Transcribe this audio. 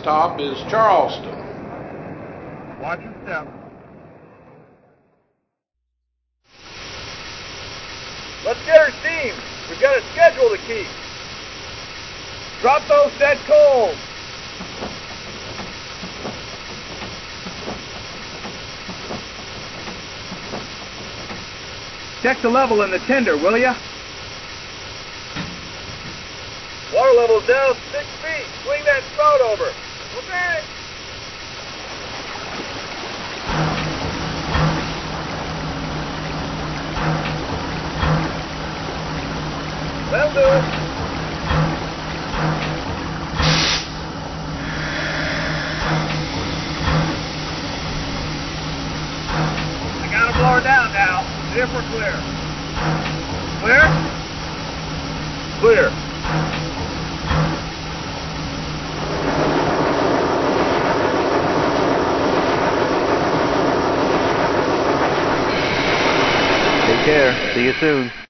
stop is Charleston. Watch your step. Let's get her steam. We've got a schedule to keep. Drop those dead coals. Check the level in the tender, will ya? Water level's down 6 feet. Swing that spout over. Okay. That'll do it. I gotta blow her down now. See if we're clear. Clear? Clear. Take care. See you soon.